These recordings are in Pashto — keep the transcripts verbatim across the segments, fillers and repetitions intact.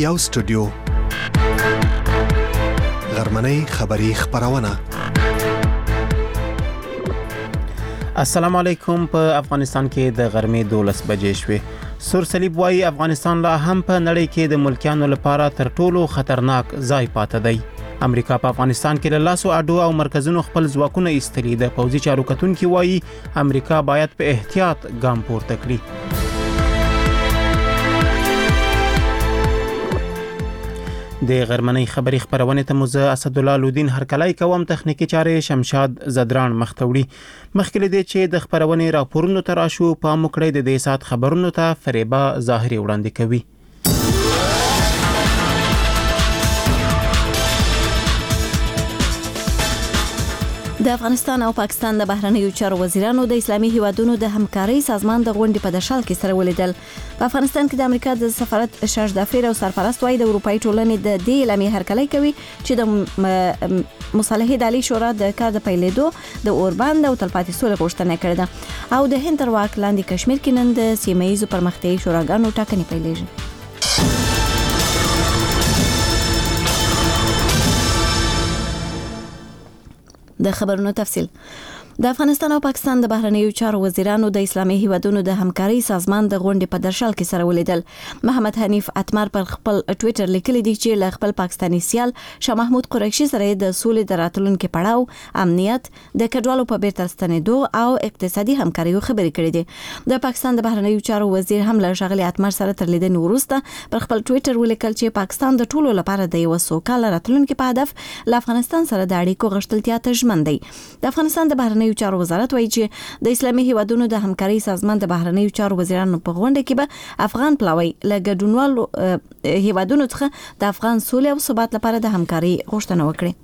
یو سټوډیو غرمنۍ خبری خبرونه. السلام علیکم. په افغانستان کې د غرمې دولس بجې شوې. سور صلیب وايي افغانستان لا هم په نړۍ کې د ملکیانو لپاره تر ټولو خطرناک ځای پاتې دی. امریکا په افغانستان کې له لاسو اډو او مرکزونو خپل ځواکونه ایستلي. د پوځي چارو کتونکي وايي امریکا باید په احتیاط ګام پورته کړي. د غرمنۍ خبری خبرونه ته موزه اسد الله لودین هرکلای کوم تخنیکی چارې شمشاد زدران مختوړي. مخکې دې چې د خبرونه راپورونو تراشو په مکړې د دې سات خبرونو ته فریبا ظاهري وړاندې کوي. د افغانستان او پاکستان د بهرنیو چارو وزیرانو د اسلامي هیوادونو د همکارۍ سازمان د غونډې په دشال کې سره ولیدل. په افغانستان کې د امریکا د سفارت شاش دافیر او سرپرست وايي د اروپאי ټولنې د دې اعلامیې هرکلی کوي چې د مصالحې د عالی شورا د کار د پیلېدو د اوربند او تلپاتې سولې غوښتنه کړې ده او د هند تر واک لاندې کشمیر کې نن د سیمه ییزو پرمختیایي شوراګانو ټاکنې پیلېږي. د خبرونو تفصیل. د افغانستان او پاکستان د بهرنیو چارو وزیرانو د اسلامي هیوادونو د همکارۍ سازمان د غونډې په درشل کې سره ولیدل. محمد حنیف اتمر پر خپل ټوئیټر لیکلی دی چې له خپل پاکستانی سیال شاه محمود قریشي سره د سولې د راتلونکو پړاو، امنیت، د کډوالو په بیرته ستنېدو او اقتصادي همکاریو خبرې کړې دي. د پاکستان د بهرنیو چارو وزیر هم له ښاغلي اتمر سره تر لیدنې وروسته پر خپل ټوئیټر ولیکل چې پاکستان د ټولو لپاره د یو سوکاله راتلونکو په هدف له افغانستان سره د اړیکو غښتلتیا ته ژمن دی. د افغانستان د بهرنیو چارو وزارت وايي چې د اسلامي هیوادونو د همکارۍ سازمان د بهرنیو چارو وزیرانو په غونډه کې به افغان پلاوی له ګډونوالو هیوادونو څخه د افغان سولې او ثبات لپاره د همکارۍ غوښتنه وکړي.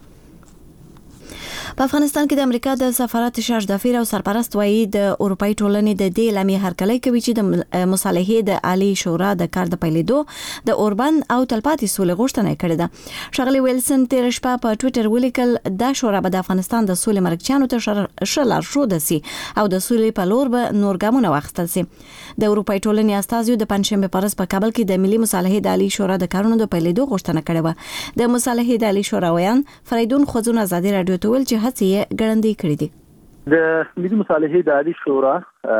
په افغانستان کې د امریکا د سفارت شاش دافیر او سرپرست وايي د اروپאי ټولنې د دې اعلامیې هرکلی کوي چې د مصالحې د عالی شورا د کار د پیلېدو د اوربند او تلپاتې سولې غوښتنه کړې ده. ښاغلي ویلسن تیر شپه په ټوئیټر ولیکل دا شورا به د افغانستان د سولې مرکچیانو ته ښه لارښوده سي او د سولې په لور به نور ګامونه واخیستل سي. د اروپאי ټولنې استازیو د پنځشنبه په ورځ په کابل کې د ملي مصالحې د عالی شورا د کارونو د پیلېدو غوښتنه کړې وه. د مصالحې د عالی شورا ویان فریدون خوځون ازادي رادیو ته ویل چې هڅې یې ګړندۍ کړې دي. د ملي مصالحې د عالی شورا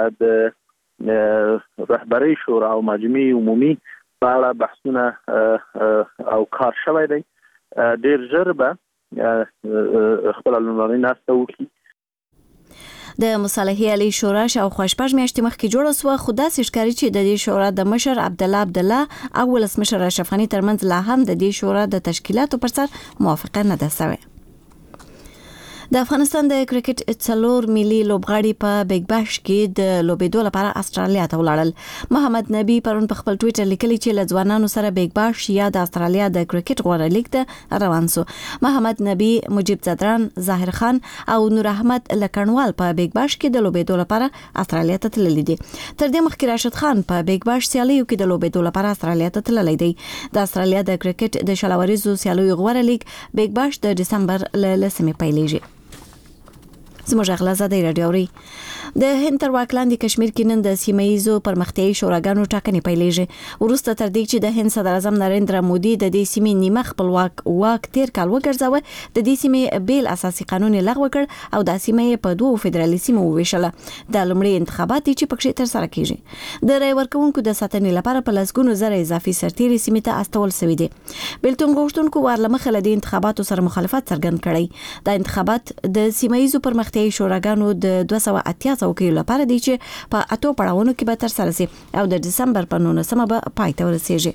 د رهبرۍ شورا او مجمع عمومي په اړه بحثونه او کار شوی دی. ډېر ژر به خپل لومړنۍ ناسته وکړي. د مصالحې عالی شورا شاوخوا شپږ میاشتې مخکې جوړه سوه، خو داسې ښکاري چې د دې شورا د مشر عبدالله عبدالله او ولسمشر اشرف غني ترمنځ لا هم د دې شورا د تشکیلاتو پر سر موافقه نه ده سوې. د افغانستان د کرکټ څلور ملي لوبغاړي په بیگ باش کې د لوبېدو لپاره استرالیا ته ولاړل. محمد نبی پرون په خپل ټوئیټر لیکلی چې له ځوانانو سره بیگ باش یا د استرالیا د کرکټ غوړه لیګ ته روان سو. محمد نبی، مجيب زدران، ظاهر خان او نور احمد لکڼوال په بیگ باش کې د لوبېدو لپاره استرالیا ته تللي دي. تر دې مخکې راشد خان په بیگ باش سیالیو کې د لوبېدو لپاره استرالیا ته تللی دی. د استرالیا د کرکټ د شلوریزو سیالیو غوړه لیګ بیگ باش د دسمبر له لسمې پیلېږي. زموږ اغلا زاده رادیو اوري. د هند تر واک لاندې کشمیر کې نن د سیمه ییزو پرمختیایي شوراګانو ټاکنې پیلېږي. وروسته تر دې چې د هند صدر اعظم نریندرا مودي د دې سیمې نیمه خپلواک واک تیر کال وګرځاوه، د دې سیمې بیل اساسي قانون لغوه کړ او د سیمې په دوه فدرالي سیمو وویشله. د لومړي انتخابات چې پکې تر سره کیږي د رای ورکوونکو د ساتنې لپاره په لسګونو زره اضافي سرتیري سیمې ته استول شوي دي. بیلتون غوښتونکو ورلمخه له دې انتخاباتو سره مخالفت څرګند کړی. دا انتخابات د سیمه ییزو پرمختیایي شوراګانو د دوه سوه اتیا څوکیو لپاره دی چې په اتو پړاوونو کې به تر سره شي او د دسمبر په نولسمه به پای ته ورسیږي.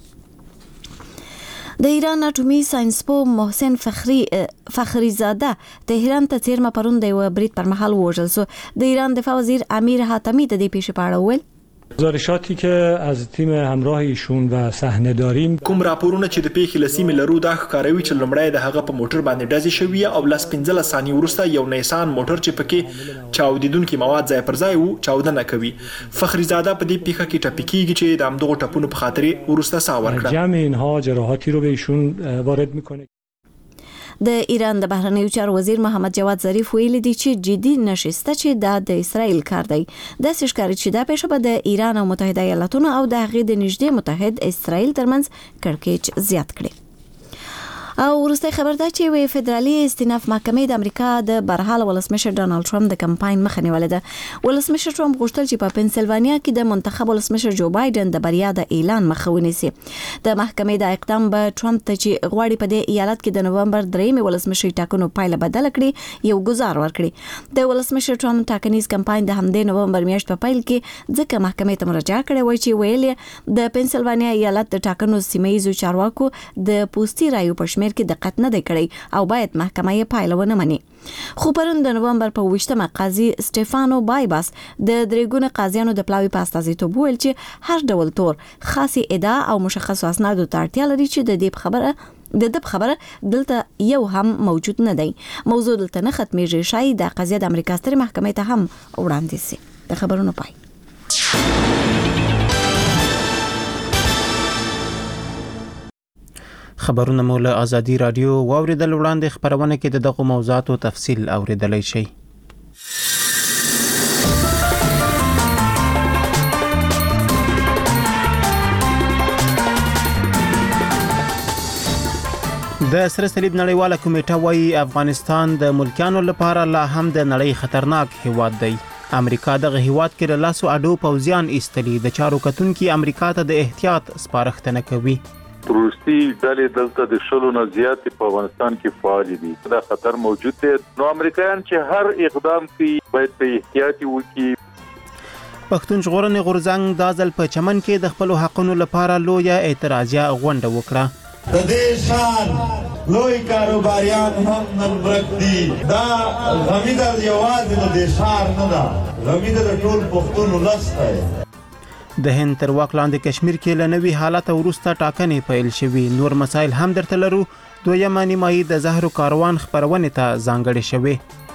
د ایران اټومي ساينسپوه محسن فخری فخریزاده تهران ته څیرمه پرون د یو برید پر مهال وژل سو. د ایران دفاع وزیر امیر حاتمی د دې پیښې په اړه وویل گزارشاتی که از تیم همراه ایشون و صحنه داریم کوم راپورونه چې د پیښې لسیمې لرو دا ښکاروي چې لومړی د هغه په موټر باندې ډزې شوې او لس پنځلس ثانیې وروسته یو نیسان موټر چې پکې چاودیدونکي مواد ځای پر ځای وو چاودنه کوي. فخریزاده په دې پیښه کې ټپي کیږي چې د همدغو ټپونو په خاطر وروسته ساه ورکړه. جمع اینها جراحاتی رو به ایشون وارد میکنه. د ایران د بهرنیو چارو وزیر محمد جواد ظریف ویلي دی چې جدي نشسته چې دا د اسرائیل کار دی. د ښکاري چې دا پېښه به د ایران او متحده ایالاتونو او د هغې د نږدې متحد اسرائیل ترمنځ کړکېچ زیات کړي. او ورسته خبر ده چې وی فدرالي استیناف محکمې د امریکا د برحال ولسمشر ډانلډ ټرمپ د کمپاین مخه نیولې ده. ولسمشر ټرمپ غوښتل چې په پنسلوانیا کې د منتخب ولسمشر جو بایدن د بریا د اعلان مخه ونیسي. د محکمې د اقدام به ټرمپ ته چې غواړي په دې ایالت کې د نوومبر درېمې ولسمشر ټاکنو پایله بدل کړي یو گزار ورکړي. د ولسمشر ټرمپ ټاکنیز کمپاین د همدې نوومبر میاشت په پیل کې ځکه محکمې ته مراجعه کړې وای چې ویل د پنسلوانیا ایالت د ټاکنو سیمه ییزو چارواکو د پوستي رایو په شمېر کې دقت نه دی کړی او باید محکمه یې پایله ونه مني. خو پرون د نوومبر په ویشتمه قاضي سټيفانو بایباس د درېګونه قاضیانو د پلاوي په استازیتوب ویل چې هر ډول تور خاصي ادعا او مشخص اسنادو ته اړتیا لري چې د دې خبره د دې خبره دلته یو هم موجود نه دی. موضوع دلته نه ختمېږي، شاید د قضیه د امریکا سترې محکمې ته هم وړاندې شي. د خبرونو پای. خبرونه مو له ازادي رادیو واوریدل. وړاندې خبرونه کې د دغه موضوعاتو تفصیل اوریدلای شئ. د سره صلیب نړیواله کمیټه وايي افغانستان د ملکانو لپاره لا هم د نړۍ خطرناک هیواد دی. امریکا دغه هیواد کې له لاسو اډو پوځیان ایستلي. د چارو کتونکو امریکا ته د احتیاط سپارښتنه کوي. روسي ډلې دلته د شلو نه زیات په افغانستان کې فعال دي. دا خطر موجود دی. نو امریکایان چې هر اقدام کوي باید په احتیاط وکړي. پښتون ژغورنې غورځنګ د ځل په چمن کې د خپل حقونو لپاره لویه اعتراضیه غونډه وکړه. د دې شان لوی کاروباریان هم نن ورک دي. دا غمیده یوازې د شهر نه ده، غمیده د ټول پښتون ولس دی. د هند تر واک لاندې کشمیر کې له نوي حالت وروسته ټاکنې پیل شوې. نور مسایل هم درته لرو. دویمه نیمایي د زهرو کاروان خبرونې ته ځانګړې شوې.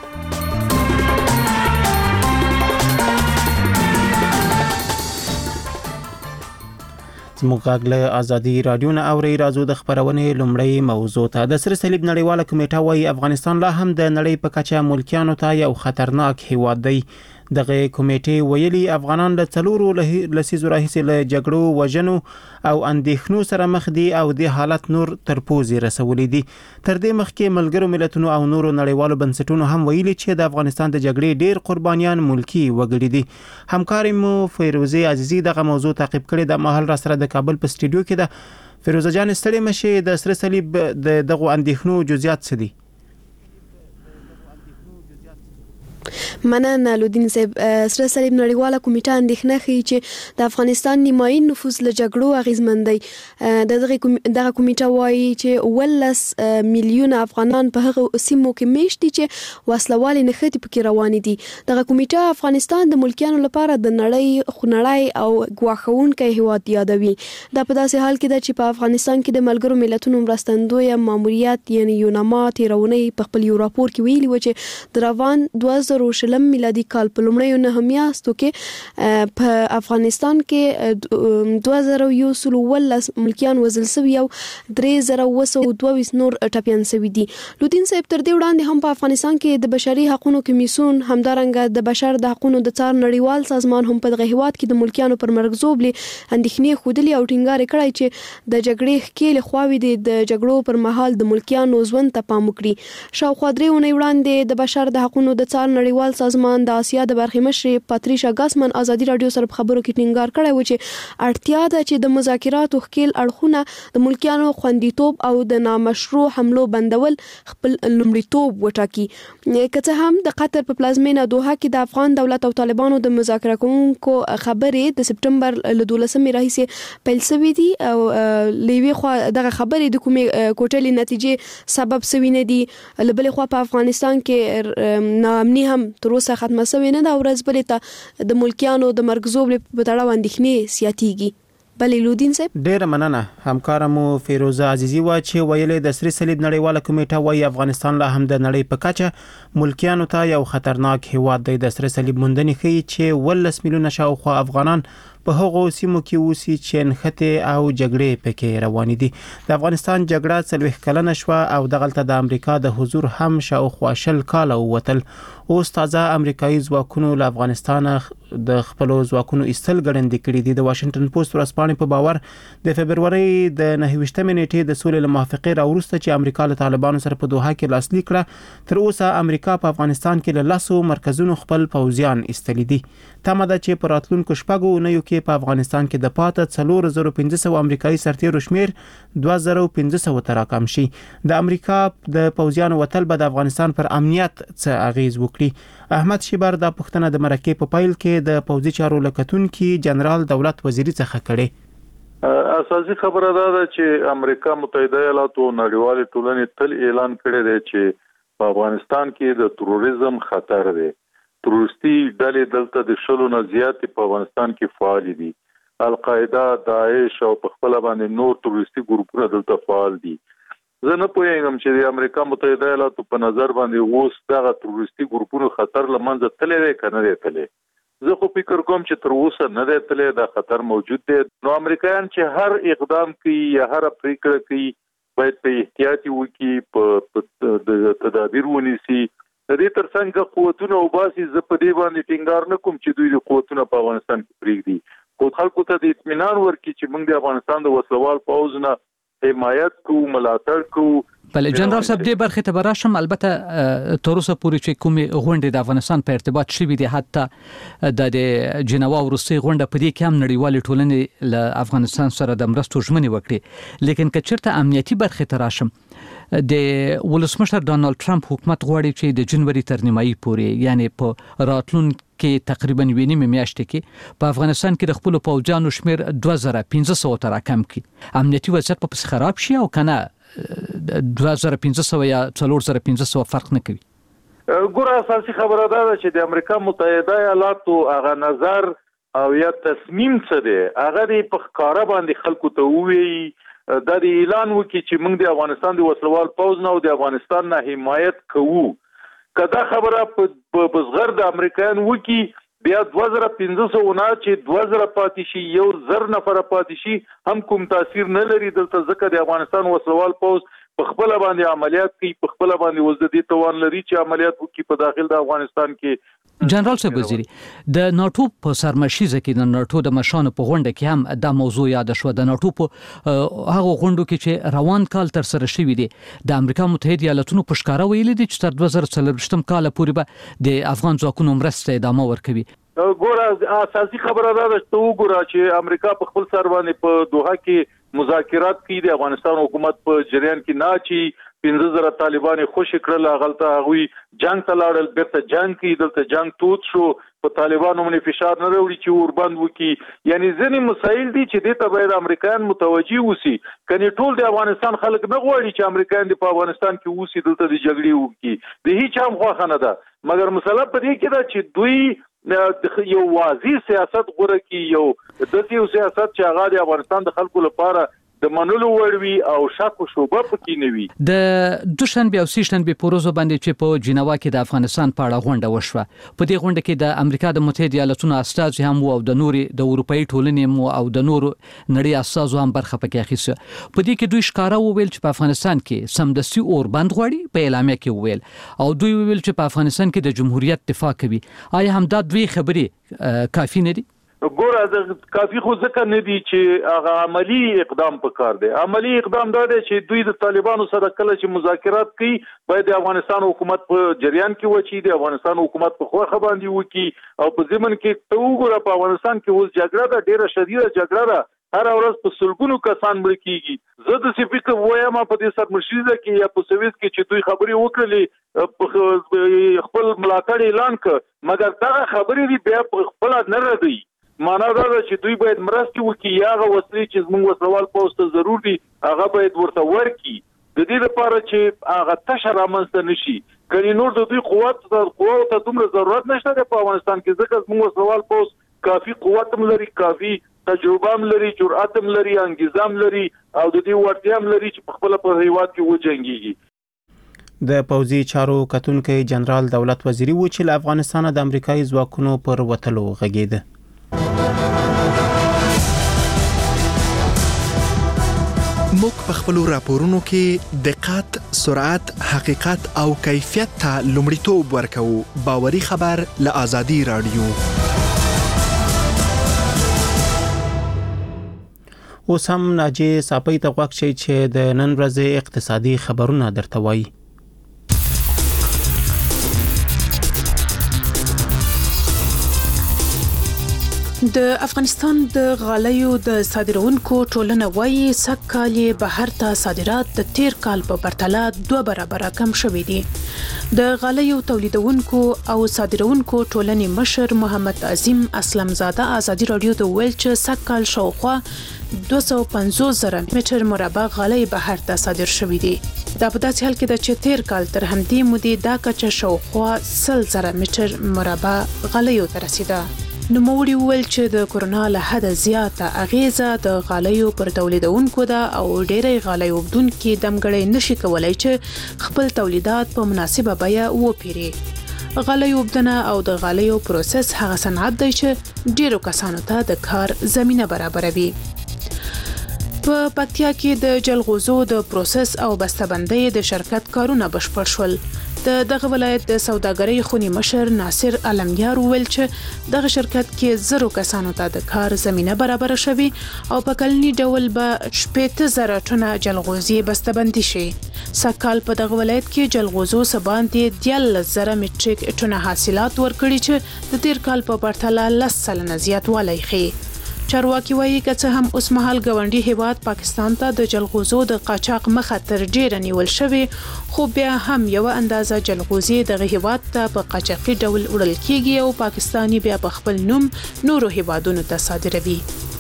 زموږ غږ له ازادي رادیو نه اورئ. راځو د خبرونې لومړی موضوع ته. د سره صلیب نړیواله کمیټه وايي افغانستان لا هم د نړۍ په کچه ملکیانو ته یو خطرناک هیواد دی. دغه کمیټې ویلي افغانان له څلورو لسیزو راهیسې له جګړو، وژنو او اندېښنو سره مخ دي او د حالت نور تر پوزې رسولي دي. تر دې مخکې ملګرو ملتونو او نورو نړیوالو بنسټونو هم ویلي چې د افغانستان د جګړې ډېر قربانیان ملکی وګړي دي. همکاري مو فیروزه عزیزی دغه موضوع تعقیب کړي. د مهال را سره د کابل په سټوډیو کې ده. فیروزه جان ستړي مشه. د سره صلیب د دغه اندېښنو جزئیات څه دي؟ مننه لودین صاحب. سره صلیب نړیواله کمیټه اندېښنه ښیي چې د افغانستان نیمایي نفوس له جګړو اغیزمن دی. دغه کمیټه وایي چې ولس میلیونه افغانان په هغه سیمو کې میشت دي چې وسلوالې نښتې پکې روانې دي. دغه کمیټه افغانستان د ملکیانو لپاره د نړۍ خونړی او ګواښونکی هیواد یادوي. دا په داسې حال کې ده چې په افغانستان کې د ملګرو ملتونو مرستندویه ماموریت یعنی یوناما تیرونې په خپل یو راپور کې ویلي و چې د روان دوه زره شلم میلادي کال په لومړیو نهه میاشتو کې په افغانستان کې دوه زره یو سل ولس ملکیان وژل شوي او درې زره اوه سوه دوه ویشت نور ټپیان شوي دي. لودین صاحب تر دې وړاندې هم په افغانستان کې د بشري حقوقو کمیسیون همدارنګه د بشر د حقوقو د څار نړیوال سازمان هم په دغه هیواد کې د ملکیانو پر مرګ زوبلي اندېښنې ښودلې او ټینګار کړی چې د جګړې ښکېلې خواوې د جګړو پر مهال د ملکیانو ژوند ته پام وکړي. شاوخوا درې اونۍ وړاندې د بشر د حقوقو د څار نړیوال سازمان د آسیا د برخې مشر پاتریشا ګاسمن ازادي رادیو سره په خبرو کې ټینګار کړی و چې اړتیا ده چې د مذاکراتو ښکیل اړخونه د ملکیانو خوندیتوب او د نامشروع حملو بندول خپل لومړیتوب وټاکي. که څه هم د قطر په پلازمینه دوحه کې د افغان دولت او طالبانو د مذاکره کوونکو خبرې د سپټمبر له دولسمې راهیسې پیل شوې دي او لوی خو دغه خبرې د کومې کوټلې نتیجې سبب شوي نه دي. لبلې خو په افغانستان کې ناامني هم تر اوسه ختمه شوې نه ده او ورځ بلې ته د ملکیانو د مرګ زوبلې په تړاو اندېښنې زیاتېږي. بلې لودین صاحب ډېره مننه. همکاره مو فیروزه عزیزی وا چې ویلې د سره صلیب نړیواله کمیټه وايي افغانستان لا هم د نړۍ په کچه ملکیانو ته یو خطرناک هیواد دی. د سره صلیب موندنې ښیي چې ولس میلیونه شاوخوا افغانان په هغو سیمو کې اوسي چې نښتې او جګړې پکې روانې دي. د افغانستان جګړه څلوېښت کلنه شوه او دغلته د امریکا د حضور هم شاوخوا شل کاله ووتل. اوس تازه امریکایي ځواکونو له افغانستانه د خپلو ځواکونو ایستل ګړندي کړي دي. د واشنگټن پوسټ ورځپاڼې په باور د فبرورۍ د نهه ویشتمې نیټې د سولې له موافقې راوروسته چې امریکا له طالبانو سره په دوحه کې لاسلیک کړه، تر اوسه امریکا په افغانستان کې له لسو مرکزونو خپل پوځیان ایستلي دي. تمه ده چې په راتلونکو شپږو اونیو کې په افغانستان کې د پاته څلور زره پنځه سوه امریکایي سرتیرو شمیر دوه زره پنځه سوه ته راکم شي. د امریکا د پوځیانو وتل به د افغانستان پر امنیت څه اغیز وکړي؟ احمد شیبر دا پوښتنه د مرکې په پیل کې د پوځي چارو لکتونکي جنرال دولت وزیری څخه کړې. اساسي خبره دا ده چې امریکا متحده ایالات او نړیوال ټولنې تل اعلان کړی دی چې په افغانستان کې د تروریزم خطر دی. تروریستي ډلې دلته د شلو نه زیات په افغانستان کې فعال دي. القاعده، داعش او په خپل باندې نور تروریستي ګروپونه دلته فعال دي. زه نه پوهیږم چې د امریکا متحده ایالاتو په نظر باندې اوس دغه تروریستي ګروپونو خطر له منځه تللی دی که نه دی تللی. زه خو فکر کوم چې تر اوسه نه دی تللی، دا خطر موجود دی. نو امریکایان چې هر اقدام کوي یا هر پریکړه کوي باید په احتیاط وکړي، په تدابیر ونیسي. د دې ترڅنګ قوتونه وباسي. زه په دې باندې ټینګار نه کوم چې دوی د قوتونه په افغانستان کې پرېږدي، خو خلکو ته د اطمینان ورکړي چې موږ د افغانستان د وسلوال پوځ نه حمایت کوو، ملاتړ کوو. بله جنرال صاحب دې برخې ته به راشم. البته تر اوسه پورې چې کومې غونډې د افغانستان په ارتباط شوي دي، حتی د جنوا وروستۍ غونډه په دې کې هم نړیوالې ټولنې له افغانستان سره د مرستو ژمنې وکړي. لیکن که چېرته امنیتي برخې ته راشم، د ولسمشر ډانالډ ټرمپ حکومت غواړي چې د جنوري تر نیمایي پورې، یعنی په راتلونکي تقریبا یوې نیمې میاشتې کې په افغانستان کې د خپلو پوځیانو شمیر دوه زره پنځه سوه ته راکم کړي. امنیتي وضعیت به پسې خراب شي او که نه دوه زره پنځه سوه یا څلور زره پنځه سوه فرق نه کوي؟ ګوره اساسي خبره دا ده چې د امریکا متحده ایالاتو هغه نظر او یا تصمیم څه دی هغه دی په ښکاره باندې خلکو ته ووایي، دا د اعلان وکړي چې موږ د افغانستان د وسلوال پوځ نه او د افغانستان نه حمایت کوو. که دا خبره په صغر د امریکایان وکړي، بیا دوه زره پنځه سوه نه چې دوه زره پاتې شي، یو زر نفره پاتې شي، هم کوم تاثیر نه لري دلته، ځکه د افغانستان وسلوال پوځ په خپل باندې عملیات کوي، په خپل باندې وزدي توان لري چې عملیات وکړي په داخل د افغانستان کې. جنرال صاحب وزیری، د ناتو په سرمشیزه کې د ناتو د مشانو په غونډه کې هم دا موضوع یاد شو. د ناتو په هغه غونډو کې چې روان کال تر سره شوې دي، د امریکا متحده ایالاتونو په ښکاره ویلي دي چې تر دوه زره څلوېښتم کال پورې به د افغان ځواکونو مرسته ادامه ورکوي. ګوره اساسي خبره دا ده چې وګوره چې امریکا په خپل سر باندې په دوحه کې مذاکرات کوي، د افغانستان حکومت په جریان کې نه چی پنځه زره طالبان خوشی کړل، هغلته هغوی جنگ ته لاړل، بیرته جنگ کوي، دلته جنگ تود شو، په طالبانو باندې فشار نه راوړي چې وربند وکړي. یعنی ځینې مسایل دي چې دې ته باید امریکایان متوجي اوسي. کني ټول د افغانستان خلک نه غواړي چې امریکایان د په افغانستان کې اوسي، دلته د جګړې وکړي، د هیڅ هم خوښه نه ده. مګر مسله په دې کې ده چې دوی یو واضح سیاست غوره کی، یو داسې یو سیاست چې هغه د افغانستان د خلکو لپاره د منلو وړ وي او شک او شوبه پکې نه وي. د دوشنبه او سهشنبه په ورځو باندې چې په جنوا کې د افغانستان په اړه غونډه وشوه، په دې غونډه کې د امریکا د متحده ایالاتونو استازي هم او د نوري د اروپאי ټولنې او د نورو نړۍ استازو هم برخه پکې اخیسته. په دې کې دوی ښکارا وویل چې په افغانستان کې سمدستي اوربند غواړي، په اعلامیه کې وویل، او دوی وویل چې په افغانستان کې د جمهوریت دفاع کوي. آیا هم دا دوی خبرې کافي نه دي؟ ګوره د کافي خو ځکه نه دي چې هغه عملی اقدام پکار دی. عملی اقدام دا دی چې دوی د طالبانو سره کله چې مذاکرات کوي باید د افغانستان حکومت په جریان کې وچی، د افغانستان حکومت په خوخه باندې وکي، او په ضمن کې ته وګوره په افغانستان کې اوس جګړه ده، ډیره شدیده جګړه ده، هر ورځ په سلګونو کسان مړ کیږي. زه د سی فکر وایم په دې سرمشیزه کې یا په سویس کې چې دوی خبرې وکړلې، خپل ملاتړ اعلان کړ، مګر دا خبرې بیا خپل نه ردی. معنا دا ده چې دوی باید مرستې وکړي، یا هغه وسلې چې زموږ وسلوال پوځ ته ضرور دي هغه باید ورته ورکړي، د دې لپاره چې هغه تشه رامنځته نشي. کني نور د دوی قوت قوت ته دومره ضرورت نشته په افغانستان کې، ځکه زموږ وسلوال پوځ کافي قوت هم لري، کافي تجربه هم لري، جرأت هم لري، انګیزه هم لري، او د دې وړتیا هم لري چې په خپل په هیواد کې وجنګيږي. د پوځي چارو کتونکي جنرال دولت وزیری و چې له افغانستانه د امریکایي ځواکونو پر وتلو غږیده. موږ په خپلو راپورونو کې دقت، سرعت، حقیقت او کیفیت ته لومړیتوب ورکوو. باوري خبر له آزادي رادیو. اوس هم ناجی صاپی ته غوږ شئ چې د نن ورځې اقتصادي خبرونه درته وایي. د افغانستان د غالیو د صادرونکو ټولنه وايي سږ کال یې بهر ته صادرات د تیر کال په پرتله دوه برابره کم شوي دي. د غالیو تولیدونکو او صادرونکو ټولنې مشر محمد عظیم اسلم زاده آزادي رادیو ته ویل چې سږ کال شاوخوا دوه سوه پنځوس زره متر مربع غالۍ بهر ته صادر شوي دي. دا په داسې حال کې ده چې تیر کال تر همدې مودې دا کچه شاوخوا سل زره متر مربع غالیو ته رسیده. نوموړي وویل چې د کورونا له حده زیاته اغیزه د غالیو پر تولیدونکو ده او ډېری غالۍ اوبدونکي دمګړی نشي کولای چې خپل تولیدات په مناسبه بیه وپیري. غالیو اوبدنه او د غالیو پروسس هغه صنعت دی چې ډیرو کسانو ته د کار زمینه برابروي. په پکتیا کې د جلغوزو د پروسس او بسته‌بندۍ د شرکت کارونه بشپړ شول. د دغه ولایت د سوداګرۍ خونی مشر ناصر علمیار ویل چې دغه شرکت کې زرو کسانو ته د کار زمینه برابر شوي او په کلني ډول به شپږ زره ټنه جلغوزي بسته‌بندي شي. سږکال په دغه ولایت کې جلغوزو سباندې دیارلس زره مټریک ټنه حاصلات ورکړي چې د تیر کال په پرتله لس سلنه زیاتوالی ښیي. چارواکي وایي که څه هم اوس مهال ګاونډي هیواد پاکستان ته د جلغوزو د قاچاق مخه تر ډیره نیول شوی، خو بیا هم یو اندازه جلغوزي دغه هیواد ته په قاچاقي ډول وړل کیږي او پاکستاني بیا په خپل نوم نورو هیوادونو ته صادروي.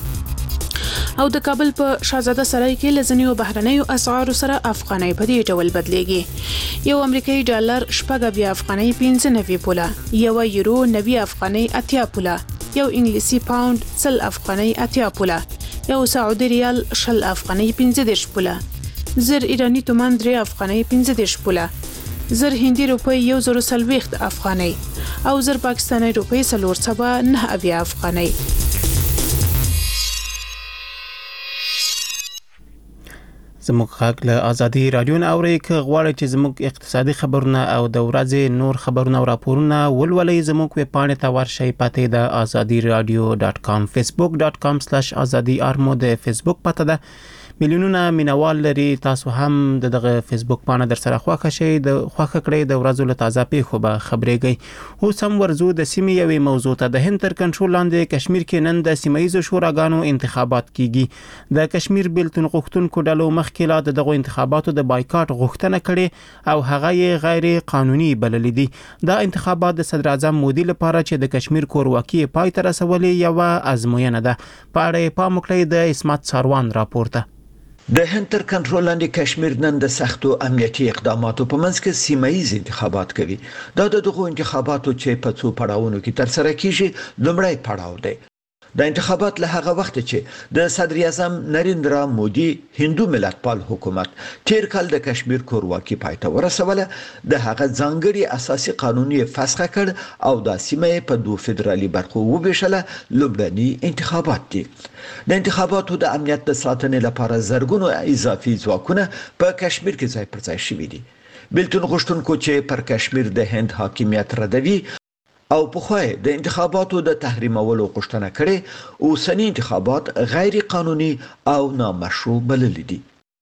او د کابل په شاهزاده سرای کې لزنیو بهرنیو اسعارو سره افغانۍ په دې ډول بدلیږي. یو امریکایي ډالر شپږ بیا افغانۍ پنځه نوي پوله، یو یورو نوي افغانۍ اتیا پوله، یو انګلیسي پاوند سل افغانۍ اتیا پوله، یو سعودي ریال شل افغانۍ پنځه دېرش پوله، زر ایرانی تومان درې افغانۍ پنځه دېرش پوله، زر هندي روپۍ یو زر څلوېښت افغانۍ او زر پاکستاني روپۍ څلور سوه نه اویا افغانۍ. زموږ غږ له آزادي رادیو نه اورئ. که غواړئ چې زموږ اقتصادي خبرونه او د ورځې نور خبرونه او راپورونه ولولئ، زموږ ویب پاڼې ته ورشئ. پته د آزادي رادیو ډاټ کام، فیسبوک ډاټ کام سلاش آزادي آرمو د فیسبوک پته ده. میلیونونه مینوال لري. تاسو هم د دغه فیسبوک پاڼه در سره خوښه شئ، د خوښه کړئ د ورځو له تازه پیښو به خبرېږئ. اوس هم ورزو د سیمې یوې موضوع ته. د هند تر کنټرول لاندې کشمیر کې نن د سیمه ییزو شوراګانو انتخابات کیږي. د کشمیر بیلتون غوښتونکو ډلو مخکې لا د دغو انتخاباتو د بایکاټ غوښتنه کړې او هغه یې غیر قانوني بللې دي. دا انتخابات د صدر اعظم مودي لپاره چې د کشمیر کورواکي پای ته رسولې یو ازموینه ده. په اړه یې پام وکړئ د اسمت ساروان راپورته. د هند تر کنټرول لاندې کشمیر نن د سختو امنیتي اقداماتو په منځ کې سیمه ییز انتخابات کوي. دا د دغو انتخاباتو چې په څو پړاوونو کې تر سره کیږي لومړی پړاو دی. د انتخابات له هغه وخت چې د صدر اعظم نریندرا مودي هندو ملتپال حکومت تیر کال د کشمیر کورواکي پای ته ورسوله، د هغه ځانګړي اساسي قانون یې فسخ کړ او د سیمې په دوه فدرالي برخو وویشله. لومړني انتخابات دي. د انتخاباتو د امنیت د ساتنې لپاره زرګونو اضافي ځواکونه په کشمیر کې ځای پر ځای شوي دي. بیلتون غوښتونکو چې پر کشمیر د هند حاکمیت ردوي او په خوای د انتخاباتو د تحریمولو غوښتنه کړې، اوسنی انتخابات غیر قانوني او نامشروع بلل دي.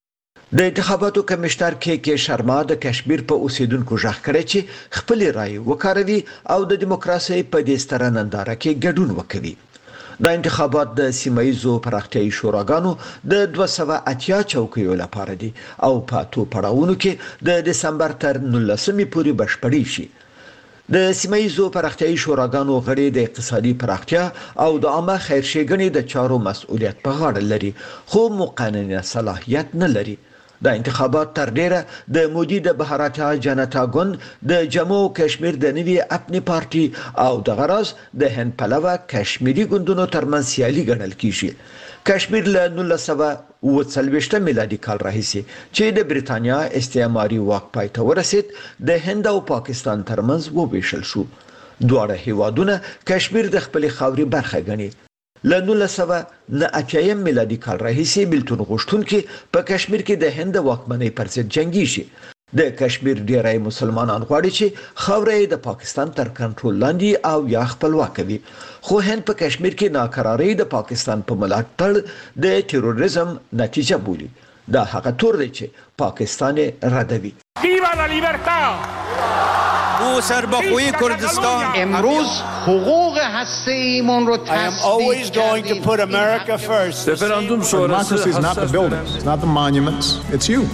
د انتخاباتو کمشنر کې کې شرما د کشمیر په اوسیدونکو ژغ کړی چې خپل رائے وکاروي او د دیموکراسي په دې ستره ننداره کې ګډون وکړي. د انتخابات د سیمه ییزو پراختیایي شوراګانو د دوه سوه اتیا چوکیو لپاره دي او په تو پړاوونو کې د دسمبر تر نولسمې پورې بشپړې شي. د سیمه ییزو پراختیایي شوراګانو غړي د اقتصادي پراختیا او د عامه خیرښېګڼې د چارو مسؤلیت په غاړه لري، خو مقننه صلاحیت نه لري. د انتخابات تر ډیره د مودي د بهاراتیا جنتا ګوند د جموں و کشمیر د نوي اپنی پارټي او د غرض د هند پلوه کشمیری ګوندونو ترمنځ سیالي ګڼل کیږي. کشمیر له نولس سوه اوه څلوېښت میلادي کال راهیسې چې د بریتانیا استعماري واک پای ته ورسید، د هند او پاکستان ترمنځ وویشل شو. دواړه هیوادونه کشمیر د خپل خاوري برخه ګڼي. له نولس سوه نه اتیا میلادي کال راهیسې بېلتون غوښتونکي په کشمیر کې د هند واکمنۍ پر ضد جنګیږي. د کشمیر ډیری مسلمانان غواړي چې خاوره یې د پاکستان تر کنټرول لاندې او یا خپلواک وي، خو هند په کشمیر کې ناکراري د پاکستان په ملاتړ د تروریزم نتیجه بولي. دا هغه تور دی چې پاکستان ردوي. ویوا لا لیبرتا! او سربخوی کردستان امروز حقوق هسته‌ایمون رو I am always going to put America first. Referendum sonrası is not the buildings, it's not the monuments, it's you.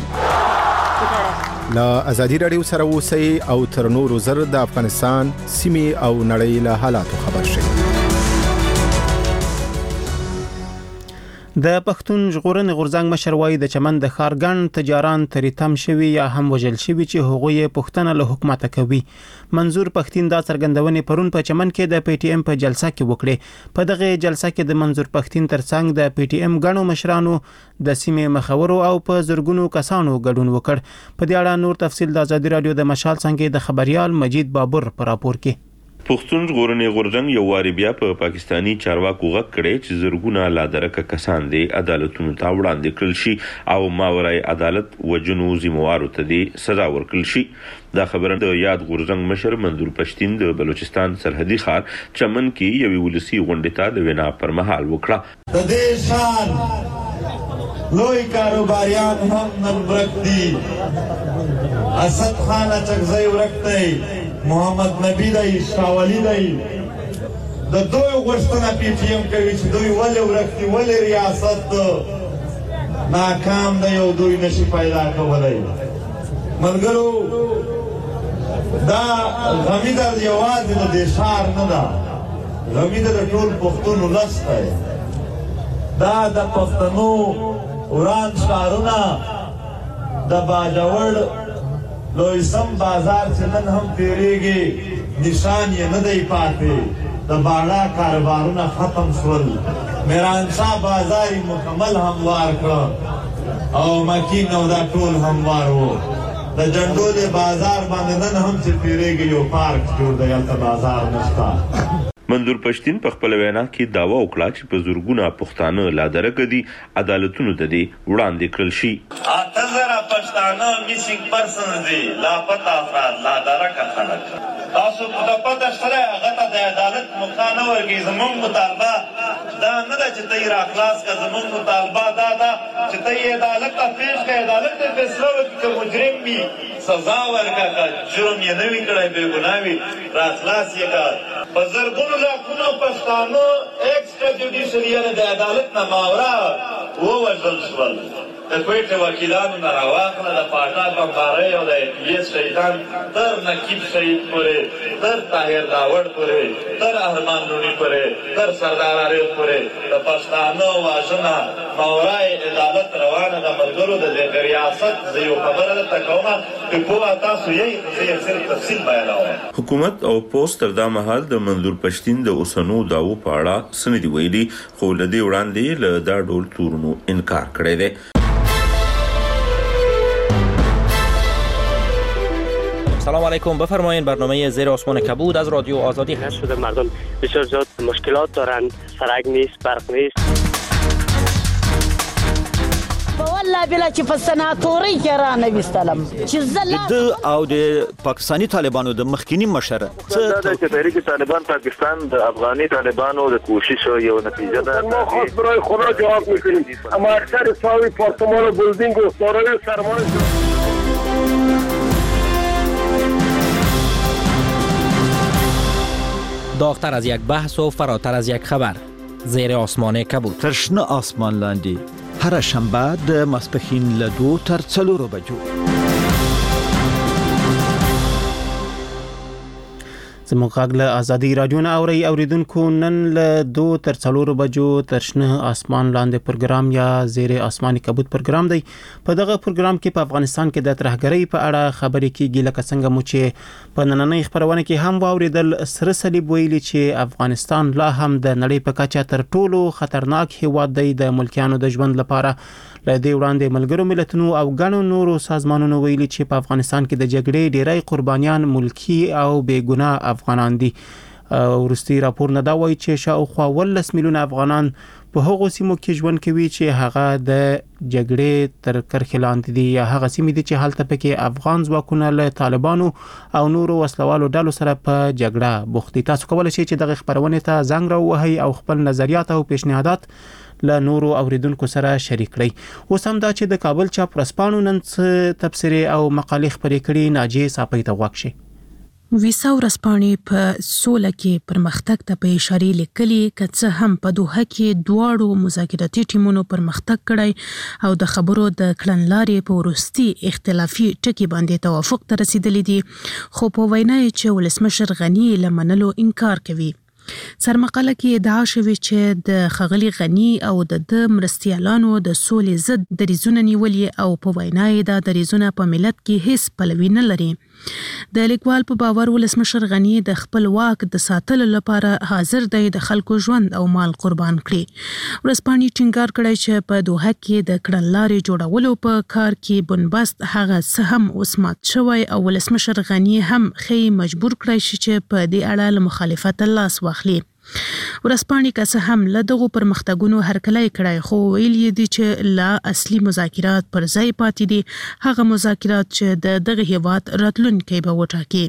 لا ازادي رادیو سره اوسئ او تر نورو زر د افغانستان سیمې او نړۍ له حالاتو خبر شئ. د پښتون ژغورنې غورځنګ مشر وایي د چمن د ښارګڼ تجاران تریتم شوي یا هم وژل شوي چې هغوی پښتنه له حکومت کوي. منظور پښتين دا څرګندونې پرون په چمن کې د پی ټی ایم په جلسه کې وکړې. په دغه جلسه کې د منظور پښتين ترڅنګ د پی ټی ایم غنو مشرانو د سیمې مخورو او په زرګونو کسانو ګډون وکړ. په دې اړه نور تفصیل د ازادي رادیو د مشال څنګه د خبريال مجید بابر پر راپور کې. پښتون ژغورنې غورځنګ یو واری بیا په پاکستانی چارواکو غږ کړی چې زرګونه لادرکه کسان دي عدالتونو ته وړاندې کړل شي او ماورای عدالت وجنو ذمہوارو ته دي سزا ورکړل شي. دا خبره د یاد غورځنګ مشر منظور پښتين د بلوچستان سرحدي ښار چمن کې یو ولسی غونډه ته د وینا پر مهال وکړه. د دې شان لوی کاروباریان هم نن ورک دي. اسد خان چغزی ورکته، محمد نبی دی، شاولی دی. د دوی غوښتنه پی ټی ایم کوي چې دوی ولې ورکتي، ولې ریاست ناکام دی او دوی نشي پیدا کولی. ملګرو دا غمی در یوازې د دې ښار نه ده، غمی د ټول پښتون ولس دی. دا د پښتنو وران ښارونه د باجوړ لویسم بازار چې نن هم تیریږي نشان یې نه دی پاتې. د باړا کاروبارونه ختم شول، میرانشاه بازار مکمل هموار کړ او مکین او دا ټول هموار وو. د جنډولې بازار باندې نن هم چې تیریږي یو پارک جوړ دی، هلته بازار نشته. منظور پښتين په خپل وینا کې داوا وکړه چې په زورګونه پښتانه لادرکه دي عدالتونو ته دي وړاندې کړل شي. اته زره پښتانه میسینګ پرسن دي، لاپتا افراد لادرکه خلک. تاسو په پته سره هغه ته د عدالت مخانه ورګي. زموږ مطالبه دا نه ده چې ته را خلاص کا، زموږ مطالبه دا ده چې ته عدالت ته پیش کړې، عدالت ته فیصله وکړي چې مجرم وي سزا ورکړه، جرم یې نه وي کړی، بې ګناه وي را خلاص یې کړه. په زرګونو لاکونو پښتانه ایکسټرا جوډیشل یعنې د عدالت نه ماورا ووژل شول. د کوټې وکیلانو نه راواخله، د پاټا بمبارۍ او د ای پي ایس شهیدان تر نقیب شهید پورې، تر طاهر داوړ پورې، تر ارمان لوڼي پورې، تر سردار عارف پورې د پښتانه واژنه ماورای عدالت روانه ده. ملګرو د دې ریاست زه یو خبره درته کومه چې پوهه تاسو یې زه یې صرف تفصیل بیانوم. حکومت او پوسټ تر دا مهال د منظور پښتين د اوسنو داو په اړه څه نه دي ویلي، خو له دې وړاندې له دا ډول تورونو انکار کړی دی. سلام علیکم، بفرمایید. برنامه زیر آسمان کبود از رادیو آزادی هست. شده مردم بسیار زیاد مشکلات دارند، سرک نیست، برق نیست. والله بلا چې په سناتوري کې را نوستلم چې زله د او د پاکستانی طالبانو د مخکینی مشر څه چې تحریک طالبان پاکستان د افغاني طالبانو د کوشش یو نتیجه ده. ما خاص برای خدا جواب میکنیم، اما اکثر ساوی پارتمان و بلدینگ و دارای سرمایه داغتر از یک بحث و فراتر از یک خبر. زیر آسمان کبود. ترشنه آسمان لاندی هر شنبه د ماسپښین له دوه تر څلورو بجو. زموږ غږ له ازادي رادیو نه اوري اوریدونکو. نن له دوه تر څلورو بجو ترشنه آسمان لاندې پروګرام یا زیر آسماني کبود پروګرام دی. په دغه پروګرام کې په افغانستان کې د ترهګرۍ په اړه خبرې کیږي، لکه څنګه مو چې په نننۍ خبرونه کې هم واوریدل. سره صلیب ویلي چې افغانستان لا هم د نړۍ په کچه تر ټولو خطرناک هیواد دی د ملکیانو د ژوند لپاره. له دې وړاندې ملګرو ملتونو او ګڼو نورو سازمانونو ویلي چې په افغانستان کې د جګړې ډیری قربانیان ملکی او بې ګناه افغانان دي. ورستي راپور نه دا وایي چې شاوخوا ولس میلیونه افغانان په هغو سیمو کې ژوند کوي چې هغه د جګړې تر کرښې لاندې دي یا هغه سیمې دي چې هلته پکې افغان ځواکونه له طالبانو او نورو وسلوالو ډلو سره په جګړه بوخت دي. تاسو کولی شئ چې دغه خبرونه ته زنګ راووهئ او خپل نظریات او پیشنهادات له نورو اوریدونکو سره شریک کړئ. اوس هم دا چې د کابل چاپ ورځپاڼو نن څه تبصرې او مقالې خپرې کړي، ناجیې صافۍ ته غوږ شئ. ویسا ورځپاڼې په سوله کې پرمختګ ته په اشاره لیکلي که څه هم په دوحه کې دواړو مذاکراتي ټیمونو پرمختګ کړی او د خبرو د کړنلارې په وروستي اختلافي ټکي باندې توافق ته رسیدلی دي، خو په وینا یې چې ولسمشر غني له منلو انکار کوي. سرمقاله کې ادعا شوې چې د ښاغلي غني او د د مرستیالانو د سولې ضد دریځونه نیولي او په وینا یې دا دریځونه په ملت کې هیڅ پلوي نه لري. د لیکوال په باور ولسمشر غني د خپل واک د ساتلو لپاره حاضر دی د خلکو ژوند او مال قربان کړي. ورځپاڼې ټینګار کړی چې په دوحه کې د کړنلارې جوړولو په کار کې بنبست هغه څه هم اوس مات شوی او ولسمشر غني هم ښیي مجبور کړی شي چې په دې اړه له مخالفت لاس واخلي. ورځپاڼې که څه هم له دغو پرمختګونو هرکلی کړی، خو ویل یې دي چې لا اصلي مذاکرات پر ځای پاتې دي، هغه مذاکرات چې د دغه هیواد راتلونکی به وټاکي.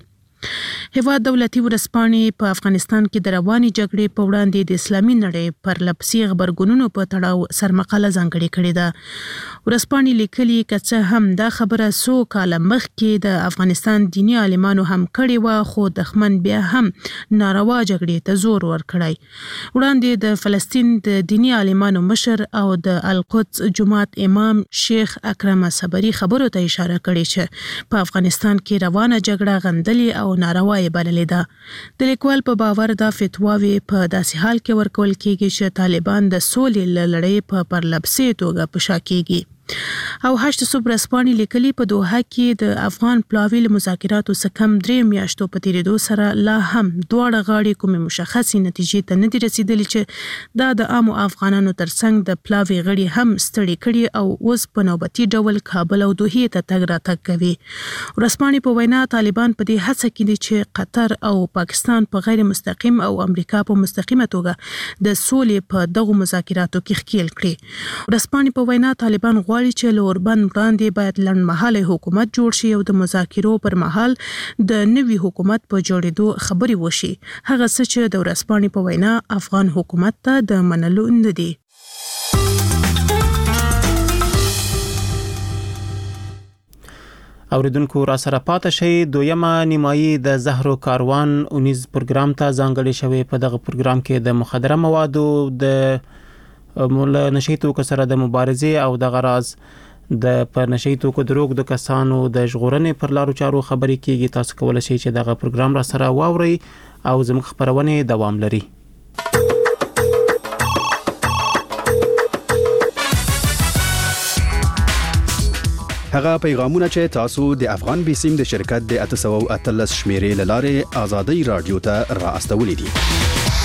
هیواد دولتي ورځپاڼې په افغانستان کې د روانې جګړې په وړاندې د اسلامي نړۍ پرلپسې غبرګونونو په تړاو سرمقاله ځانګړې کړې ده. ورځپاڼې لیکلي که څه هم دا خبره څو کاله مخکې د افغانستان دیني عالمانو هم کړې وه، خو دښمن بیا هم ناروا جګړې ته زور ورکړی. وړاندې د فلسطین د دیني عالمانو مشر او د القدس جماعت امام شیخ اکرم صبري خبرو ته اشاره کړې چې په افغانستان کې روانه جګړه غندلې او ناروا یې بللې ده. د لیکوال په باور دا فتواوې په داسې حال کې ورکول کېږي چې طالبان د سولې له لړۍ په پرلپسې توګه په شا کېږي. او هشت صبح ورځپاڼې لیکلي په دوحه کې د افغان پلاوي له مذاکراتو څخه کم درې میاشتو په تېرېدو سره لا هم دواړه غاړې کومې مشخصې نتیجې ته نه دي رسېدلې چې دا د عامو افغانانو ترڅنګ د پلاوي غړي هم ستړي کړي او اوس په نوبتي ډول کابل او دوحې ته تګ راتګ کوي. ورځپاڼې په وینا طالبان په دې هڅه کې دي چې قطر او پاکستان په غیر مستقیم او امریکا په مستقیمه توګه د سولې په دغو مذاکراتو کې ښکیل کړي. ورځپاڼې په وینا طالبان غواړي چې له اوربند وړاندې باید لنډمهاله حکومت جوړ شي او د مذاکرو پر مهال د نوي حکومت په جوړېدو خبرې وشي، هغه څه چې د ورځپاڼې په وینا افغان حکومت ته د منلو نه دي. اوریدونکو را سره پاتې شي. دویمه نیمایي د زهرو کاروان اونیز پروګرام ته ځانګړې شوې. په دغه پروګرام کې د مخدره موادو د مول نشي توکو سره د مبارزې او د غراز د پر نشي توکو دروغ د کسانو د ژغورنې پر لارو چارو خبرې کیږي. تاسو کولای شئ چې دغه پروګرام را سره واورئ او زموږ خبرونه دوام لري. هغه پیغامونه چې تاسو د افغان بیسیم د شرکت د اته سوه او اتلس شمیرې لاره آزادۍ رادیو ته را استولې دي.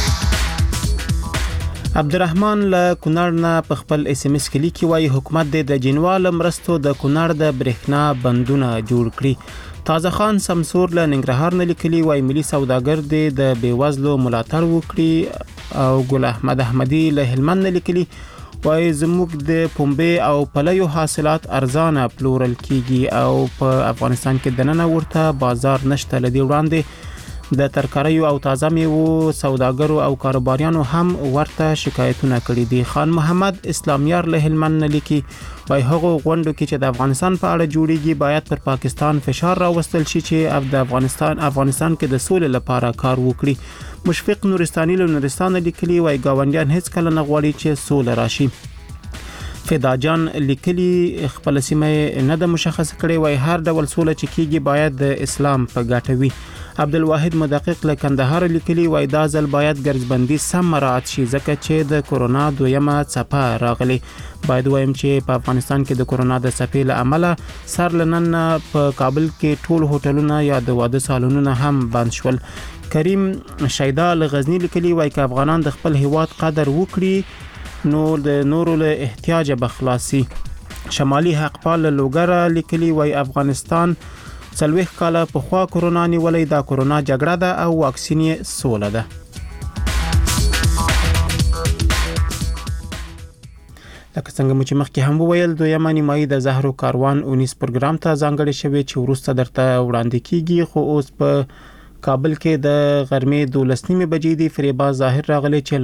عبدالرحمن له کونړ نه په خپل اس ام اس کې لیکي وایي حکومت د جنوال مرستو د کونړ د برېښنا بندونه جوړ کړي. تازه خان سمسور له ننګرهار نه لیکلي وایي ملي سوداګر د بیوزلو ملاتړ وکړي. او ګل احمد احمدي له هلمند نه لیکلي وایي زموږ د پنبې او پلیو حاصلات ارزانه پلورل کیږي او په افغانستان کې دننه ورته بازار نشته. لدی وړاندې د ترکاریو او تازه میوو سوداګرو او کاروباریانو هم ورته شکایتونه کړي دي. خان محمد اسلامیار له هلمند نه لیکي وایي هغو غونډو کې چې د افغانستان په اړه جوړیږي باید پر پاکستان فشار راوستل شي چې د افغانستان افغانستان کې د سولې لپاره کار وکړي. مشفق نورستاني له نورستان لیکلي وایي ګاونډیان هیڅ کله نه غواړي چې سوله راشي. فدا جان لیکلي خپل سیمه نه د مشخص کړي وایي هر ډول سوله چې کیږي باید د اسلام په ګټه وي. عبدالواحد مدقق له کندهار لیکلي وایي دا ځل باید ګرځبندي سم مراعات شي ځکه چې د کورونا دویمه څپه راغلي. باید وایم چې په افغانستان کې د کورونا د څپې له امله سر لنن په کابل کې ټول هوټلونه یا د واده سالونونه هم بند شول. کریم شیدا له غزنی لیکلي وایي که افغانان د خپل هیواد قدر وکړي نو د نورو له احتیاج به خلاصي. شمالي حقپال لوګر لیکلي وایي افغانستان څلوېښت کاله پخوا کورونا نیولې دا کورونا جګړه ده او واکسین یې سوله ده. لکه څنګه مو چې مخکې هم وویل دویمه نیمایي د زهرو کاروان اونیس پروګرام ته ځانګړې شوې چې وروسته درته وړاندې کیږي. خو اوس په کابل کې د غرمې دولس نیمې بجې دی فریبا ظاهر راغلی چې